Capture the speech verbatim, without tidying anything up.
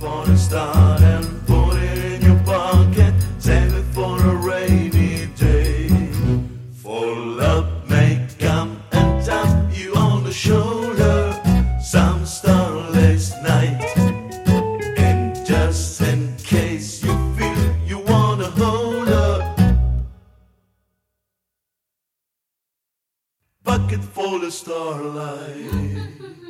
for a start and put it in your pocket. Save it for a rainy day. For love may come and tap you on the shoulder some starless night. And just in case you feel you wanna hold her, bucket full of starlight.